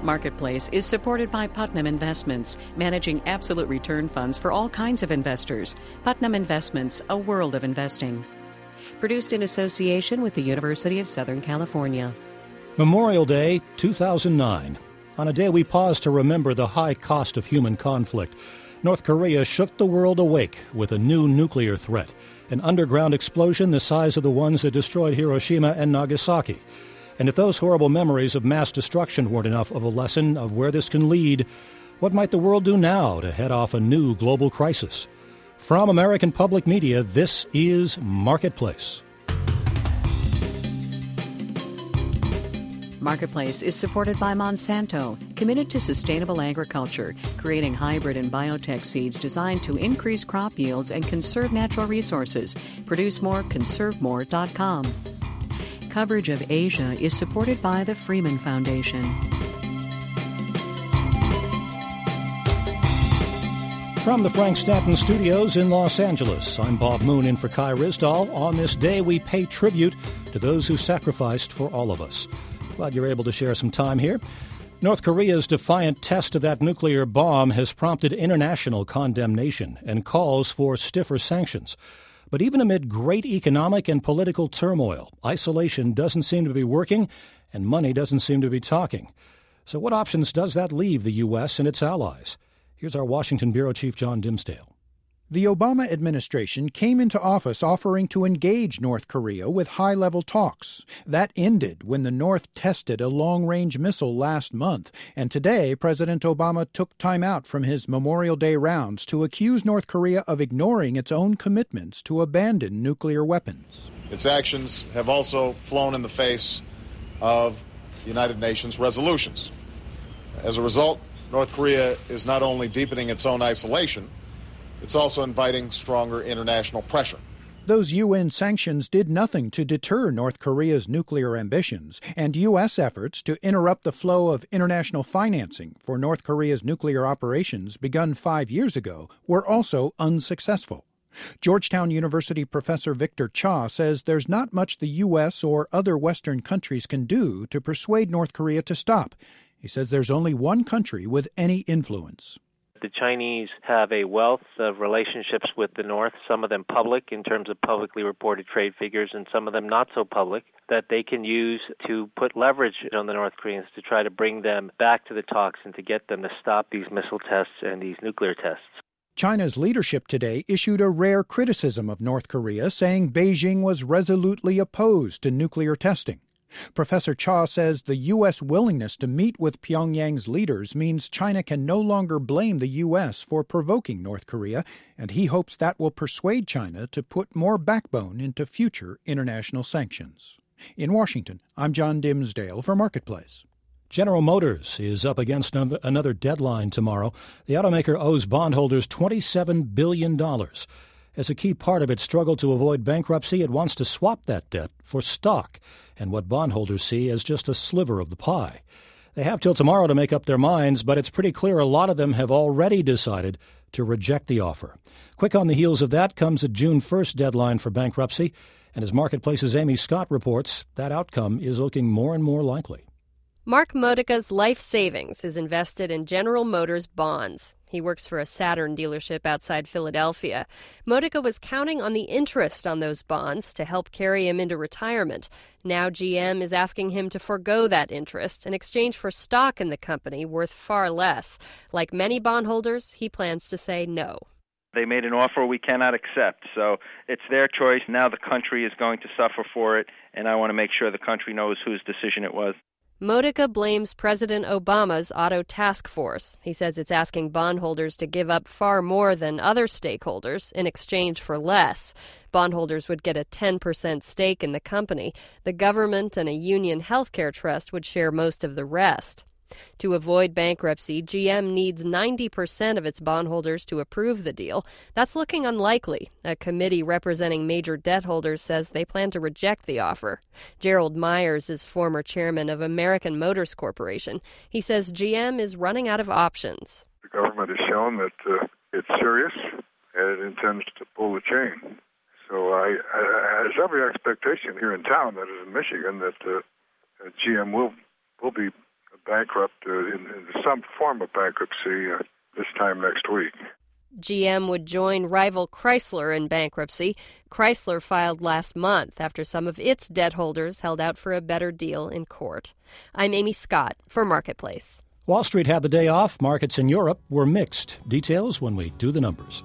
Marketplace is supported by Putnam Investments, managing absolute return funds for all kinds of investors. Putnam Investments, a world of investing. Produced in association with the University of Southern California. Memorial Day 2009. On a day we pause to remember the high cost of human conflict, North Korea shook the world awake with a new nuclear threat, an underground explosion the size of the ones that destroyed Hiroshima and Nagasaki. And if those horrible memories of mass destruction weren't enough of a lesson of where this can lead, what might the world do now to head off a new global crisis? From American Public Media, this is Marketplace. Marketplace is supported by Monsanto, committed to sustainable agriculture, creating hybrid and biotech seeds designed to increase crop yields and conserve natural resources. Produce more, conservemore.com. Coverage of Asia is supported by the Freeman Foundation. From the Frank Stanton Studios in Los Angeles, I'm Bob Moon in for Kai Ryssdal. On this day, we pay tribute to those who sacrificed for all of us. Glad you're able to share some time here. North Korea's defiant test of that nuclear bomb has prompted international condemnation and calls for stiffer sanctions. But even amid great economic and political turmoil, isolation doesn't seem to be working and money doesn't seem to be talking. So what options does that leave the U.S. and its allies? Here's our Washington Bureau Chief John Dimsdale. The Obama administration came into office offering to engage North Korea with high-level talks. That ended when the North tested a long-range missile last month, and today President Obama took time out from his Memorial Day rounds to accuse North Korea of ignoring its own commitments to abandon nuclear weapons. Its actions have also flown in the face of United Nations resolutions. As a result, North Korea is not only deepening its own isolation, it's also inviting stronger international pressure. Those UN sanctions did nothing to deter North Korea's nuclear ambitions, and U.S. efforts to interrupt the flow of international financing for North Korea's nuclear operations begun 5 years ago were also unsuccessful. Georgetown University professor Victor Cha says there's not much the U.S. or other Western countries can do to persuade North Korea to stop. He says there's only one country with any influence. The Chinese have a wealth of relationships with the North, some of them public in terms of publicly reported trade figures and some of them not so public, that they can use to put leverage on the North Koreans to try to bring them back to the talks and to get them to stop these missile tests and these nuclear tests. China's leadership today issued a rare criticism of North Korea, saying Beijing was resolutely opposed to nuclear testing. Professor Cha says the U.S. willingness to meet with Pyongyang's leaders means China can no longer blame the U.S. for provoking North Korea, and he hopes that will persuade China to put more backbone into future international sanctions. In Washington, I'm John Dimsdale for Marketplace. General Motors is up against another deadline tomorrow. The automaker owes bondholders $27 billion. As a key part of its struggle to avoid bankruptcy, it wants to swap that debt for stock and what bondholders see as just a sliver of the pie. They have till tomorrow to make up their minds, but it's pretty clear a lot of them have already decided to reject the offer. Quick on the heels of that comes a June 1st deadline for bankruptcy, and as Marketplace's Amy Scott reports, that outcome is looking more and more likely. Mark Modica's life savings is invested in General Motors bonds. He works for a Saturn dealership outside Philadelphia. Modica was counting on the interest on those bonds to help carry him into retirement. Now GM is asking him to forgo that interest in exchange for stock in the company worth far less. Like many bondholders, he plans to say no. They made an offer we cannot accept, so it's their choice. Now the country is going to suffer for it, and I want to make sure the country knows whose decision it was. Modica blames President Obama's auto task force. He says it's asking bondholders to give up far more than other stakeholders in exchange for less. Bondholders would get a 10% stake in the company. The government and a union healthcare trust would share most of the rest. To avoid bankruptcy, GM needs 90% of its bondholders to approve the deal. That's looking unlikely. A committee representing major debt holders says they plan to reject the offer. Gerald Myers is former chairman of American Motors Corporation. He says GM is running out of options. The government has shown that it's serious and it intends to pull the chain. So I there's every expectation here in town, that is in Michigan, that GM will be bankrupt in some form of bankruptcy this time next week. GM would join rival Chrysler in bankruptcy. Chrysler filed last month after some of its debt holders held out for a better deal in court. I'm Amy Scott for Marketplace. Wall Street had the day off. Markets in Europe were mixed. Details when we do the numbers.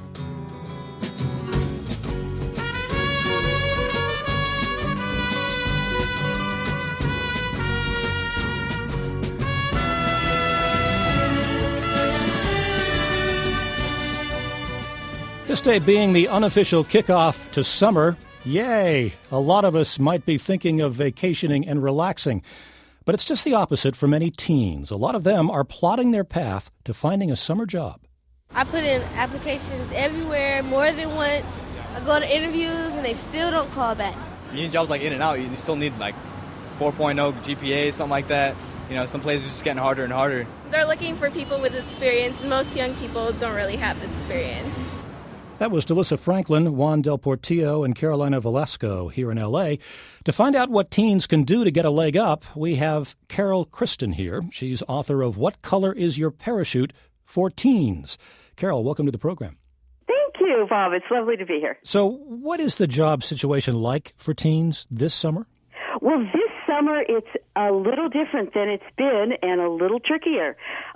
This day being the unofficial kickoff to summer, yay! A lot of us might be thinking of vacationing and relaxing. But it's just the opposite for many teens. A lot of them are plotting their path to finding a summer job. I put in applications everywhere, more than once. I go to interviews and they still don't call back. You need jobs like in and out. You still need like 4.0 GPA, something like that. You know, some places are just getting harder and harder. They're looking for people with experience. Most young people don't really have experience. That was Delissa Franklin, Juan Del Portillo, and Carolina Velasco here in L.A. To find out what teens can do to get a leg up, we have Carol Kristen here. She's author of What Color is Your Parachute for Teens. Carol, welcome to the program. Thank you, Bob. It's lovely to be here. So what is the job situation like for teens this summer? Well, this summer it's a little different than it's been and a little trickier.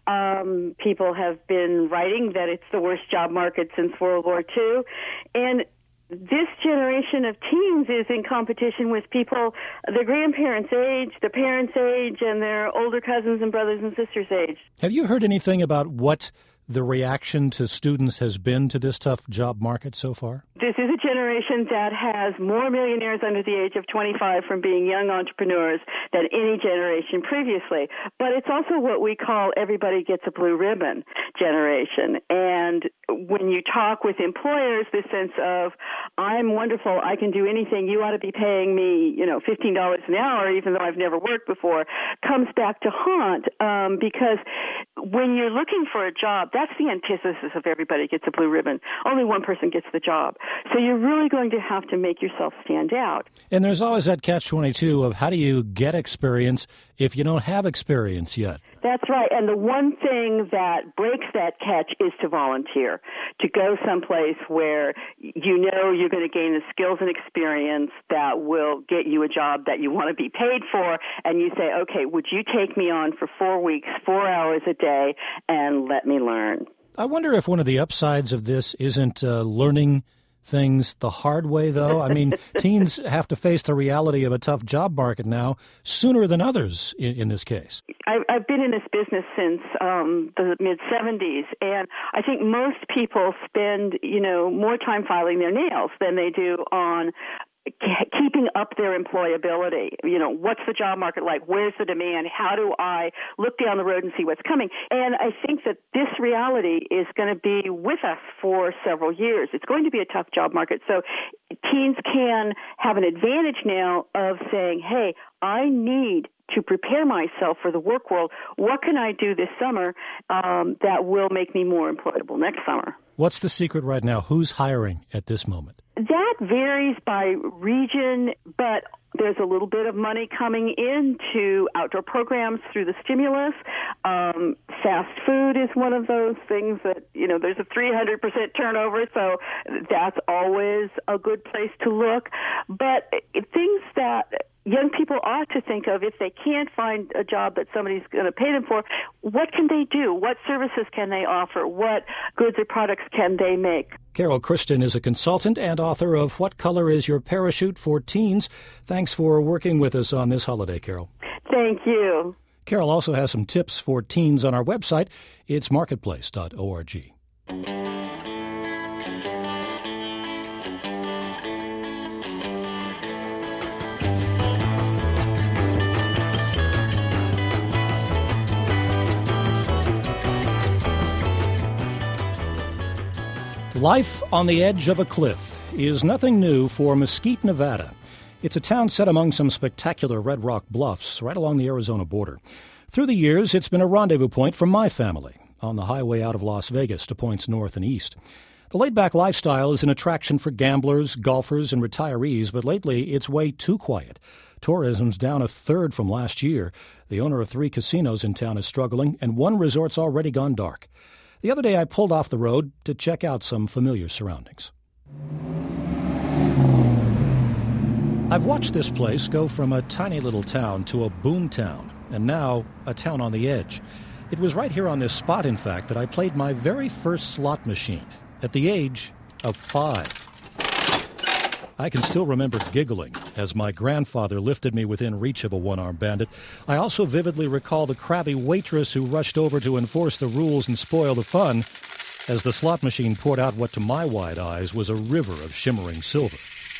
People have been writing that it's the worst job market since World War II. And this generation of teens is in competition with people their grandparents' age, their parents' age, and their older cousins and brothers and sisters' age. Have you heard anything about what the reaction to students has been to this tough job market so far? This is a generation that has more millionaires under the age of 25 from being young entrepreneurs than any generation previously. But it's also what we call everybody gets a blue ribbon generation. And when you talk with employers, this sense of, I'm wonderful, I can do anything, you ought to be paying me, $15 an hour, even though I've never worked before, comes back to haunt because when you're looking for a job, that's the antithesis of everybody gets a blue ribbon. Only one person gets the job. So you're really going to have to make yourself stand out. And there's always that catch-22 of how do you get experience if you don't have experience yet? That's right. And the one thing that breaks that catch is to volunteer, to go someplace where you know you're going to gain the skills and experience that will get you a job that you want to be paid for. And you say, okay, would you take me on for 4 weeks, 4 hours a day, and let me learn? I wonder if one of the upsides of this isn't learning things the hard way, though. I mean, teens have to face the reality of a tough job market now sooner than others in this case. I've been in this business since the mid-'70s, and I think most people spend, more time filing their nails than they do on keeping up their employability. What's the job market like? Where's the demand? How do I look down the road and see what's coming? And I think that this reality is going to be with us for several years. It's going to be a tough job market. So teens can have an advantage now of saying, hey, I need to prepare myself for the work world. What can I do this summer that will make me more employable next summer? What's the secret right now? Who's hiring at this moment? That varies by region, but there's a little bit of money coming into outdoor programs through the stimulus. Fast food is one of those things that, there's a 300% turnover, so that's always a good place to look. But things that young people ought to think of if they can't find a job that somebody's going to pay them for, what can they do? What services can they offer? What goods or products can they make? Carol Kristen is a consultant and author of What Color is Your Parachute for Teens. Thanks for working with us on this holiday, Carol. Thank you. Carol also has some tips for teens on our website. It's marketplace.org. Life on the edge of a cliff is nothing new for Mesquite, Nevada. It's a town set among some spectacular red rock bluffs right along the Arizona border. Through the years, it's been a rendezvous point for my family on the highway out of Las Vegas to points north and east. The laid-back lifestyle is an attraction for gamblers, golfers, and retirees, but lately it's way too quiet. Tourism's down a third from last year. The owner of 3 casinos in town is struggling, and one resort's already gone dark. The other day I pulled off the road to check out some familiar surroundings. I've watched this place go from a tiny little town to a boom town, and now a town on the edge. It was right here on this spot, in fact, that I played my very first slot machine at the age of 5. I can still remember giggling as my grandfather lifted me within reach of a one-armed bandit. I also vividly recall the crabby waitress who rushed over to enforce the rules and spoil the fun as the slot machine poured out what to my wide eyes was a river of shimmering silver.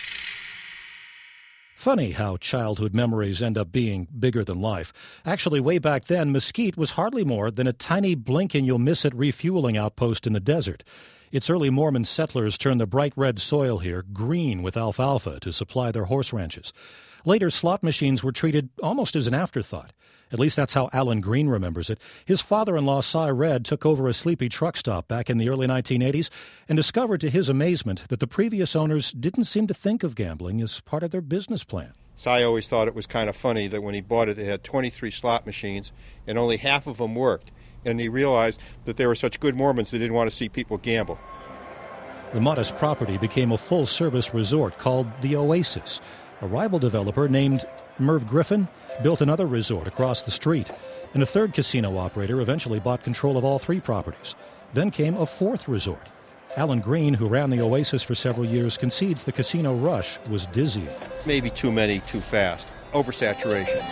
Funny how childhood memories end up being bigger than life. Actually, way back then, Mesquite was hardly more than a tiny blink-and-you'll-miss-it refueling outpost in the desert. Its early Mormon settlers turned the bright red soil here green with alfalfa to supply their horse ranches. Later, slot machines were treated almost as an afterthought. At least that's how Alan Green remembers it. His father-in-law, Cy Red, took over a sleepy truck stop back in the early 1980s and discovered to his amazement that the previous owners didn't seem to think of gambling as part of their business plan. Cy always thought it was kind of funny that when he bought it, it had 23 slot machines and only half of them worked. And he realized that they were such good Mormons they didn't want to see people gamble. The modest property became a full-service resort called the Oasis. A rival developer named Merv Griffin built another resort across the street, and a third casino operator eventually bought control of all 3 properties. Then came a 4th resort. Alan Green, who ran the Oasis for several years, concedes the casino rush was dizzying. Maybe too many, too fast. Oversaturation.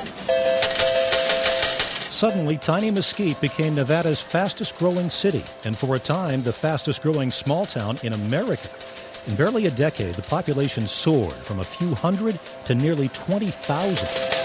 Suddenly, tiny Mesquite became Nevada's fastest-growing city, and for a time, the fastest-growing small town in America. In barely a decade, the population soared from a few hundred to nearly 20,000.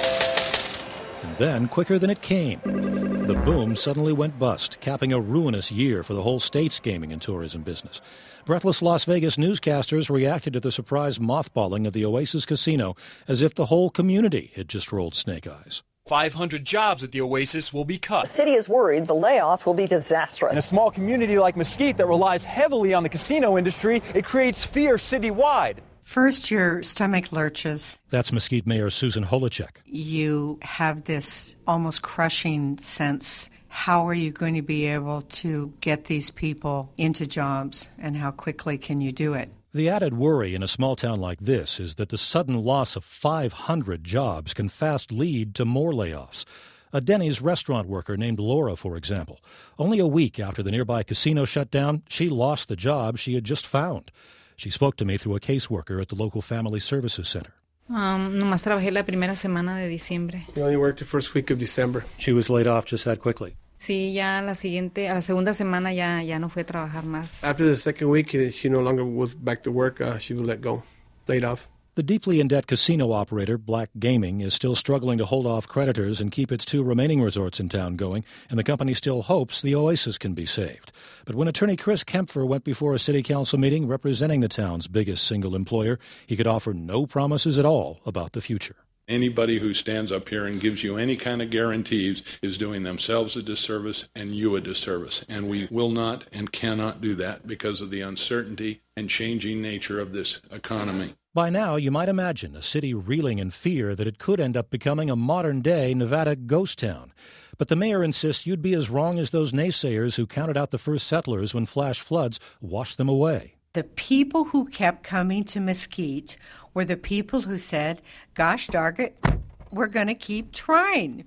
And then, quicker than it came, the boom suddenly went bust, capping a ruinous year for the whole state's gaming and tourism business. Breathless Las Vegas newscasters reacted to the surprise mothballing of the Oasis Casino as if the whole community had just rolled snake eyes. 500 jobs at the Oasis will be cut. The city is worried the layoffs will be disastrous. In a small community like Mesquite that relies heavily on the casino industry, it creates fear citywide. First, your stomach lurches. That's Mesquite Mayor Susan Holichek. You have this almost crushing sense. How are you going to be able to get these people into jobs, and how quickly can you do it? The added worry in a small town like this is that the sudden loss of 500 jobs can fast lead to more layoffs. A Denny's restaurant worker named Laura, for example. Only a week after the nearby casino shut down, she lost the job she had just found. She spoke to me through a caseworker at the local Family Services Center. Nomás trabajé la primera semana de diciembre. You only worked the first week of December. She was laid off just that quickly. Sí, ya a la segunda semana ya no fue a trabajar más. After the second week, she no longer was back to work. She was let go, laid off. The deeply in-debt casino operator, Black Gaming, is still struggling to hold off creditors and keep its 2 remaining resorts in town going, and the company still hopes the Oasis can be saved. But when attorney Chris Kempfer went before a city council meeting representing the town's biggest single employer, he could offer no promises at all about the future. Anybody who stands up here and gives you any kind of guarantees is doing themselves a disservice and you a disservice. And we will not and cannot do that because of the uncertainty and changing nature of this economy. By now, you might imagine a city reeling in fear that it could end up becoming a modern-day Nevada ghost town. But the mayor insists you'd be as wrong as those naysayers who counted out the first settlers when flash floods washed them away. The people who kept coming to Mesquite were the people who said, gosh darn it, we're going to keep trying.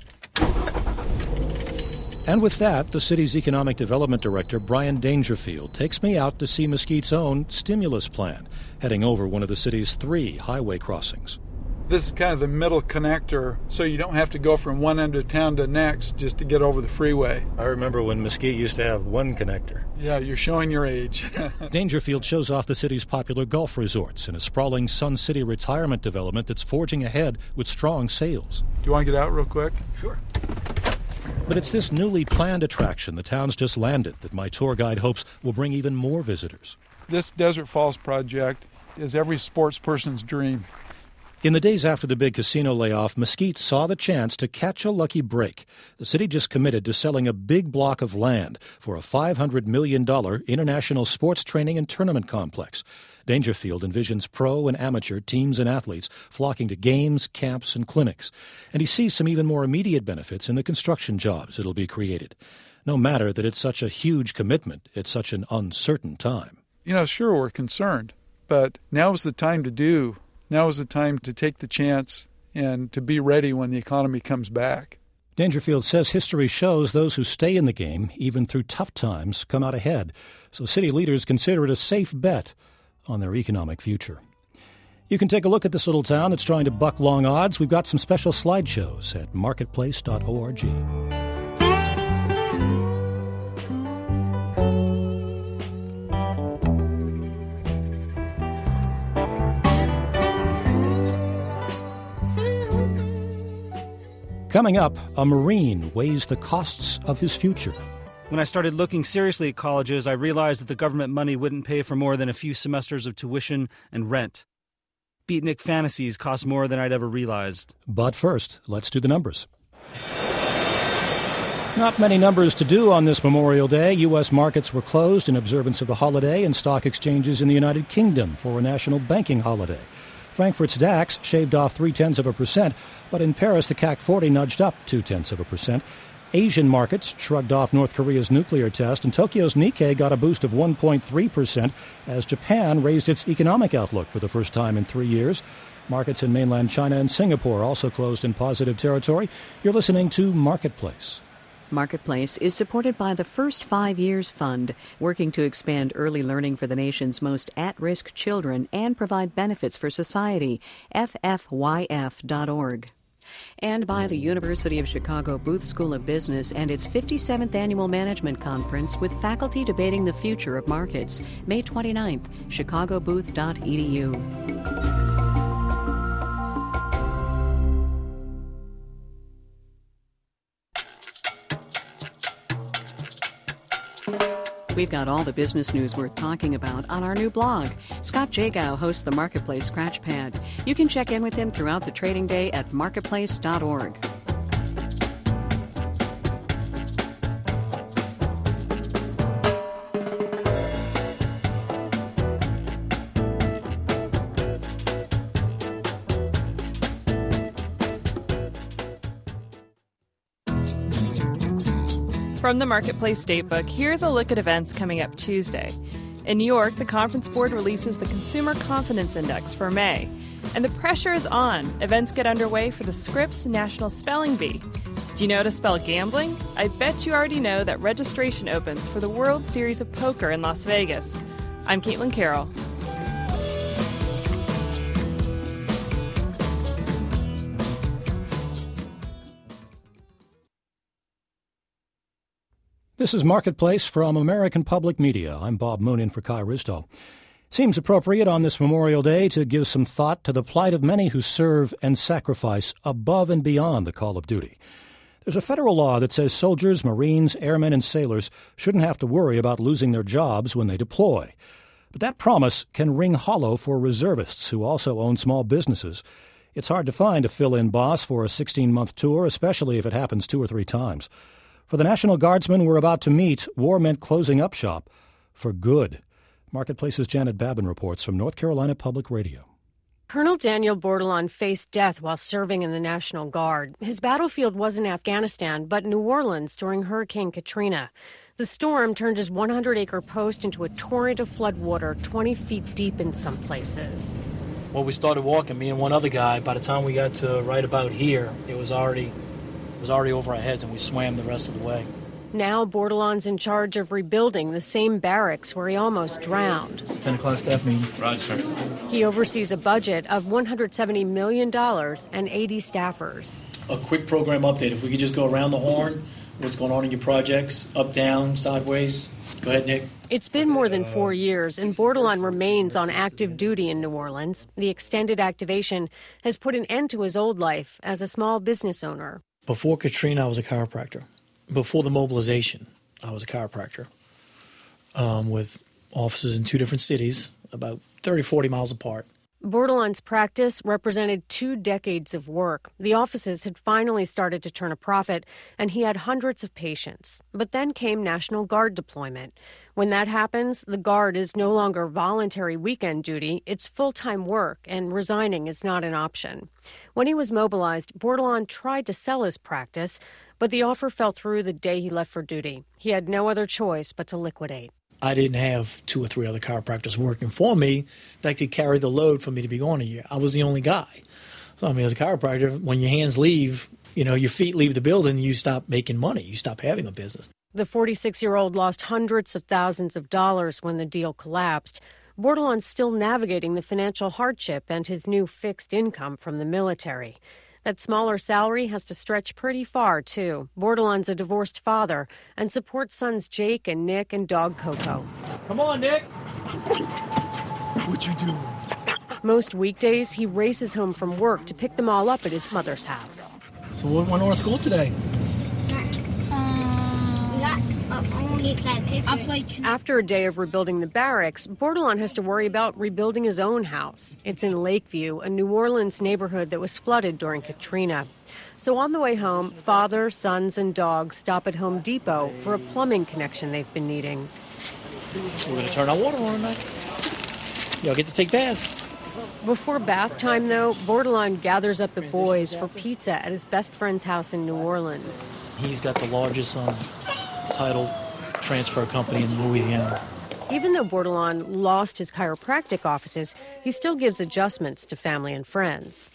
And with that, the city's economic development director, Brian Dangerfield, takes me out to see Mesquite's own stimulus plan, heading over one of the city's 3 highway crossings. This is kind of the middle connector, so you don't have to go from one end of town to the next just to get over the freeway. I remember when Mesquite used to have one connector. Yeah, you're showing your age. Dangerfield shows off the city's popular golf resorts in a sprawling Sun City retirement development that's forging ahead with strong sales. Do you want to get out real quick? Sure. But it's this newly planned attraction the town's just landed that my tour guide hopes will bring even more visitors. This Desert Falls project is every sports person's dream. In the days after the big casino layoff, Mesquite saw the chance to catch a lucky break. The city just committed to selling a big block of land for a $500 million international sports training and tournament complex. Dangerfield envisions pro and amateur teams and athletes flocking to games, camps, and clinics. And he sees some even more immediate benefits in the construction jobs that'll be created. No matter that it's such a huge commitment at such an uncertain time. Sure, we're concerned, but now is the time to do. Now is the time to take the chance and to be ready when the economy comes back. Dangerfield says history shows those who stay in the game, even through tough times, come out ahead. So city leaders consider it a safe bet on their economic future. You can take a look at this little town that's trying to buck long odds. We've got some special slideshows at marketplace.org. Coming up, a Marine weighs the costs of his future. When I started looking seriously at colleges, I realized that the government money wouldn't pay for more than a few semesters of tuition and rent. Beatnik fantasies cost more than I'd ever realized. But first, let's do the numbers. Not many numbers to do on this Memorial Day. U.S. markets were closed in observance of the holiday and stock exchanges in the United Kingdom for a national banking holiday. Frankfurt's DAX shaved off 0.3%, but in Paris the CAC 40 nudged up 0.2%. Asian markets shrugged off North Korea's nuclear test, and Tokyo's Nikkei got a boost of 1.3% as Japan raised its economic outlook for the first time in 3 years. Markets in mainland China and Singapore also closed in positive territory. You're listening to Marketplace. Marketplace is supported by the First 5 Years Fund, working to expand early learning for the nation's most at-risk children and provide benefits for society. ffyf.org. And by the University of Chicago Booth School of Business and its 57th Annual Management Conference with faculty debating the future of markets. May 29th, chicagobooth.edu. We've got all the business news worth talking about on our new blog. Scott Jagow hosts the Marketplace Scratchpad. You can check in with him throughout the trading day at marketplace.org. From the Marketplace Datebook, here's a look at events coming up Tuesday. In New York, the Conference Board releases the Consumer Confidence Index for May. And the pressure is on. Events get underway for the Scripps National Spelling Bee. Do you know how to spell gambling? I bet you already know that registration opens for the World Series of Poker in Las Vegas. I'm Caitlin Carroll. This is Marketplace from American Public Media. I'm Bob Moon in for Kai Risdall. Seems appropriate on this Memorial Day to give some thought to the plight of many who serve and sacrifice above and beyond the call of duty. There's a federal law that says soldiers, Marines, airmen, and sailors shouldn't have to worry about losing their jobs when they deploy. But that promise can ring hollow for reservists who also own small businesses. It's hard to find a fill-in boss for a 16-month tour, especially if it happens 2 or 3 times. For the National Guardsmen we're about to meet, war meant closing up shop for good. Marketplace's Janet Babin reports from North Carolina Public Radio. Colonel Daniel Bordelon faced death while serving in the National Guard. His battlefield wasn't Afghanistan, but New Orleans during Hurricane Katrina. The storm turned his 100-acre post into a torrent of floodwater 20 feet deep in some places. Well, we started walking, me and one other guy. By the time we got to right about here, it was already over our heads, and we swam the rest of the way. Now Bordelon's in charge of rebuilding the same barracks where he almost drowned. 10 o'clock staff meeting. Roger. He oversees a budget of $170 million and 80 staffers. A quick program update. If we could just go around the horn, what's going on in your projects, up, down, sideways. Go ahead, Nick. It's been more than 4 years, and Bordelon remains on active duty in New Orleans. The extended activation has put an end to his old life as a small business owner. Before Katrina, I was a chiropractor. Before the mobilization, I was a chiropractor with offices in 2 different cities, about 30, 40 miles apart. Bordelon's practice represented 2 decades of work. The offices had finally started to turn a profit, and he had hundreds of patients. But then came National Guard deployment. When that happens, the Guard is no longer voluntary weekend duty, it's full-time work, and resigning is not an option. When he was mobilized, Bordelon tried to sell his practice, but the offer fell through the day he left for duty. He had no other choice but to liquidate. I didn't have 2 or 3 other chiropractors working for me that could carry the load for me to be gone a year. I was the only guy. So, as a chiropractor, when your hands leave, your feet leave the building, you stop making money. You stop having a business. The 46-year-old lost hundreds of thousands of dollars when the deal collapsed. Bordelon's still navigating the financial hardship and his new fixed income from the military. That smaller salary has to stretch pretty far, too. Bordelon's a divorced father and supports sons Jake and Nick and dog Coco. Come on, Nick. What you doing? Most weekdays, he races home from work to pick them all up at his mother's house. So what went on at school today? After a day of rebuilding the barracks, Bordelon has to worry about rebuilding his own house. It's in Lakeview, a New Orleans neighborhood that was flooded during Katrina. So on the way home, father, sons, and dogs stop at Home Depot for a plumbing connection they've been needing. We're going to turn our water on tonight. Y'all get to take baths. Before bath time, though, Bordelon gathers up the boys for pizza at his best friend's house in New Orleans. He's got the largest title transfer company in Louisiana. Even though Bordelon lost his chiropractic offices, he still gives adjustments to family and friends.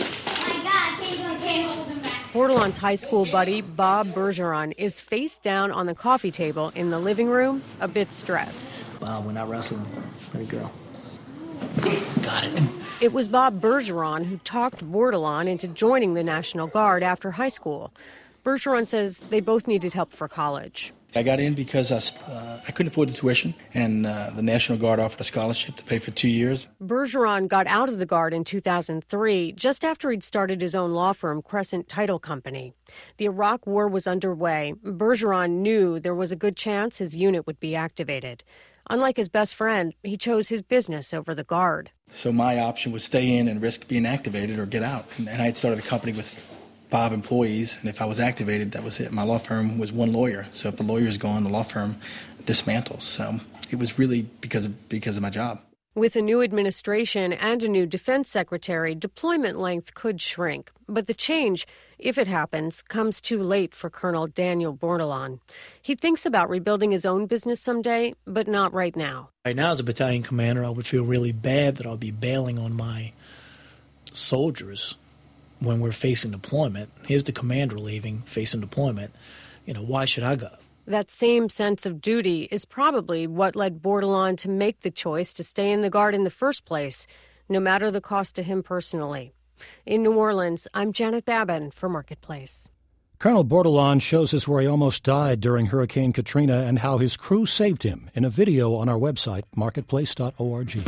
Bordelon's high school buddy, Bob Bergeron, is face down on the coffee table in the living room, a bit stressed. Bob, we're not wrestling. There you go. Got it. It was Bob Bergeron who talked Bordelon into joining the National Guard after high school. Bergeron says they both needed help for college. I got in because I couldn't afford the tuition, and the National Guard offered a scholarship to pay for 2 years. Bergeron got out of the Guard in 2003, just after he'd started his own law firm, Crescent Title Company. The Iraq War was underway. Bergeron knew there was a good chance his unit would be activated. Unlike his best friend, he chose his business over the Guard. So my option was stay in and risk being activated or get out. And I had started a company with 5 employees, and if I was activated, that was it. My law firm was 1 lawyer, so if the lawyer is gone, the law firm dismantles. So it was really because of my job. With a new administration and a new defense secretary, deployment length could shrink. But the change, if it happens, comes too late for Colonel Daniel Bordelon. He thinks about rebuilding his own business someday, but not right now. Right now, as a battalion commander, I would feel really bad that I'll be bailing on my soldiers when we're facing deployment. Here's the commander leaving, facing deployment. Why should I go? That same sense of duty is probably what led Bordelon to make the choice to stay in the Guard in the first place, no matter the cost to him personally. In New Orleans, I'm Janet Babin for Marketplace. Colonel Bordelon shows us where he almost died during Hurricane Katrina and how his crew saved him in a video on our website, marketplace.org.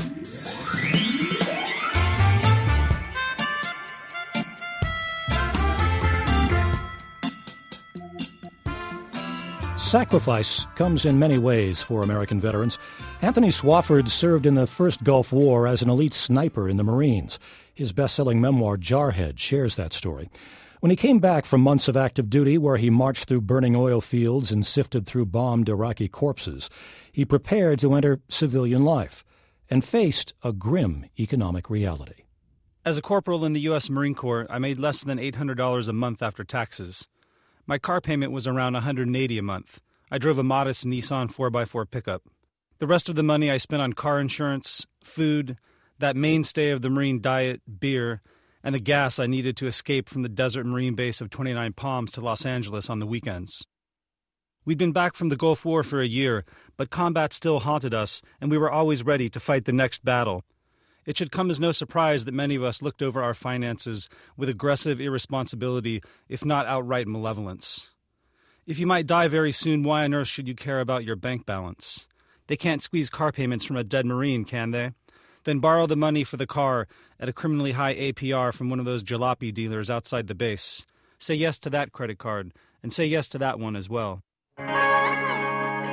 Sacrifice comes in many ways for American veterans. Anthony Swafford served in the First Gulf War as an elite sniper in the Marines. His best-selling memoir, Jarhead, shares that story. When he came back from months of active duty where he marched through burning oil fields and sifted through bombed Iraqi corpses, he prepared to enter civilian life and faced a grim economic reality. As a corporal in the U.S. Marine Corps, I made less than $800 a month after taxes. My car payment was around $180 a month. I drove a modest Nissan 4x4 pickup. The rest of the money I spent on car insurance, food, that mainstay of the Marine diet, beer, and the gas I needed to escape from the desert Marine base of 29 Palms to Los Angeles on the weekends. We'd been back from the Gulf War for a year, but combat still haunted us, and we were always ready to fight the next battle. It should come as no surprise that many of us looked over our finances with aggressive irresponsibility, if not outright malevolence. If you might die very soon, why on earth should you care about your bank balance? They can't squeeze car payments from a dead Marine, can they? Then borrow the money for the car at a criminally high APR from one of those jalopy dealers outside the base. Say yes to that credit card, and say yes to that one as well.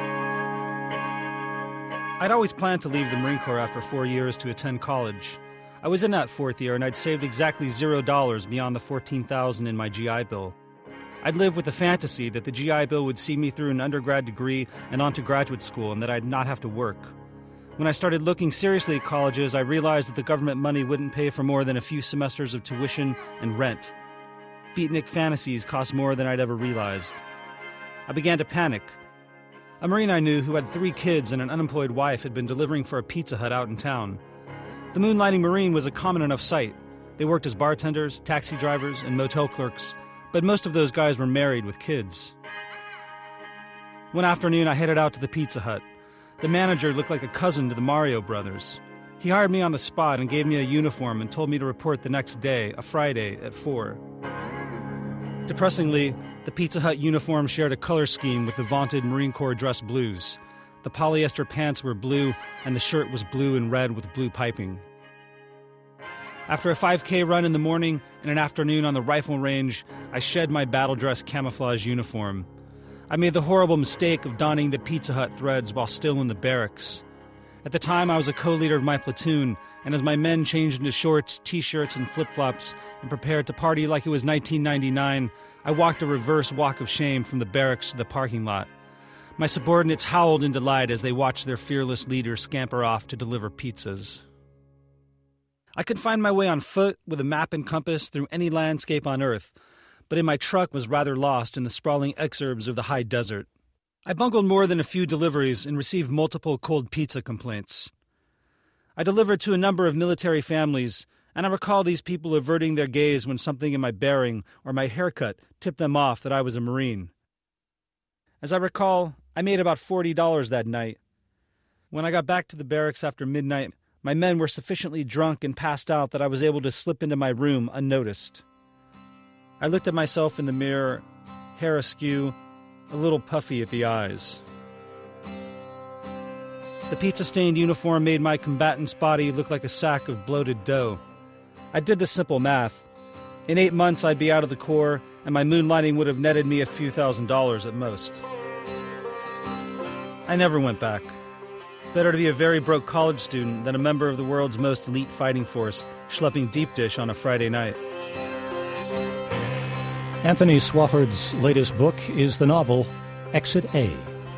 I'd always planned to leave the Marine Corps after 4 years to attend college. I was in that fourth year, and I'd saved exactly $0 beyond the $14,000 in my GI Bill. I'd lived with the fantasy that the GI Bill would see me through an undergrad degree and on to graduate school, and that I'd not have to work. When I started looking seriously at colleges, I realized that the government money wouldn't pay for more than a few semesters of tuition and rent. Beatnik fantasies cost more than I'd ever realized. I began to panic. A Marine I knew who had 3 kids and an unemployed wife had been delivering for a Pizza Hut out in town. The Moonlighting Marine was a common enough sight. They worked as bartenders, taxi drivers, and motel clerks, but most of those guys were married with kids. One afternoon, I headed out to the Pizza Hut. The manager looked like a cousin to the Mario brothers. He hired me on the spot and gave me a uniform and told me to report the next day, a Friday, at 4. Depressingly, the Pizza Hut uniform shared a color scheme with the vaunted Marine Corps dress blues. The polyester pants were blue, and the shirt was blue and red with blue piping. After a 5K run in the morning and an afternoon on the rifle range, I shed my battle dress camouflage uniform. I made the horrible mistake of donning the Pizza Hut threads while still in the barracks. At the time, I was a co-leader of my platoon, and as my men changed into shorts, t-shirts, and flip-flops and prepared to party like it was 1999, I walked a reverse walk of shame from the barracks to the parking lot. My subordinates howled in delight as they watched their fearless leader scamper off to deliver pizzas. I could find my way on foot with a map and compass through any landscape on Earth, but in my truck was rather lost in the sprawling exurbs of the high desert. I bungled more than a few deliveries and received multiple cold pizza complaints. I delivered to a number of military families, and I recall these people averting their gaze when something in my bearing or my haircut tipped them off that I was a Marine. As I recall, I made about $40 that night. When I got back to the barracks after midnight, my men were sufficiently drunk and passed out that I was able to slip into my room unnoticed. I looked at myself in the mirror, hair askew, a little puffy at the eyes. The pizza-stained uniform made my combatant's body look like a sack of bloated dough. I did the simple math. In 8 months, I'd be out of the Corps, and my moonlighting would have netted me a few $1,000s at most. I never went back. Better to be a very broke college student than a member of the world's most elite fighting force, schlepping deep dish on a Friday night. Anthony Swofford's latest book is the novel Exit A.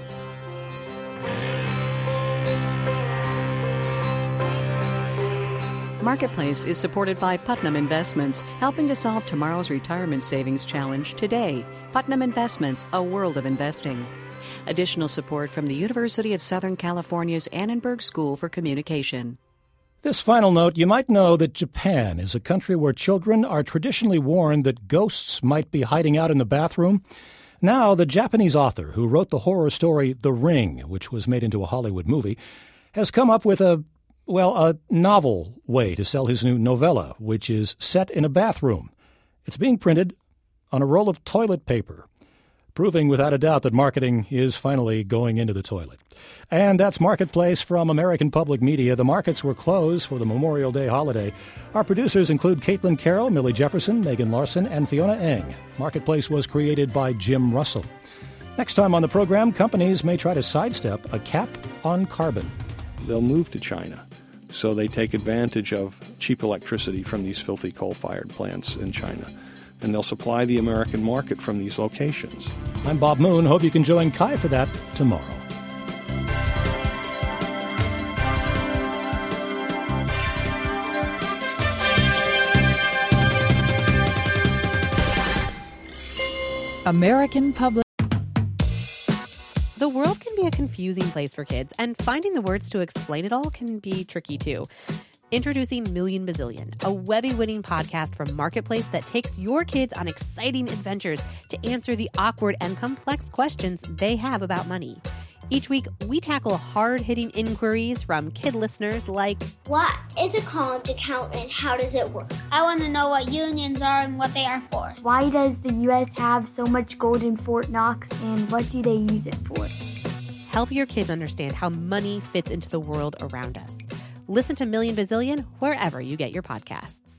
Marketplace is supported by Putnam Investments, helping to solve tomorrow's retirement savings challenge today. Putnam Investments, a world of investing. Additional support from the University of Southern California's Annenberg School for Communication. This final note, you might know that Japan is a country where children are traditionally warned that ghosts might be hiding out in the bathroom. Now, the Japanese author who wrote the horror story The Ring, which was made into a Hollywood movie, has come up with a novel way to sell his new novella, which is set in a bathroom. It's being printed on a roll of toilet paper, proving without a doubt that marketing is finally going into the toilet. And that's Marketplace from American Public Media. The markets were closed for the Memorial Day holiday. Our producers include Caitlin Carroll, Millie Jefferson, Megan Larson, and Fiona Eng. Marketplace was created by Jim Russell. Next time on the program, companies may try to sidestep a cap on carbon. They'll move to China. So they take advantage of cheap electricity from these filthy coal-fired plants in China. And they'll supply the American market from these locations. I'm Bob Moon. Hope you can join Kai for that tomorrow. American Public. The world can be a confusing place for kids, and finding the words to explain it all can be tricky too. Introducing Million Bazillion, a Webby-winning podcast from Marketplace that takes your kids on exciting adventures to answer the awkward and complex questions they have about money. Each week, we tackle hard-hitting inquiries from kid listeners like, what is a college account and how does it work? I want to know what unions are and what they are for. Why does the U.S. have so much gold in Fort Knox and what do they use it for? Help your kids understand how money fits into the world around us. Listen to Million Bazillion wherever you get your podcasts.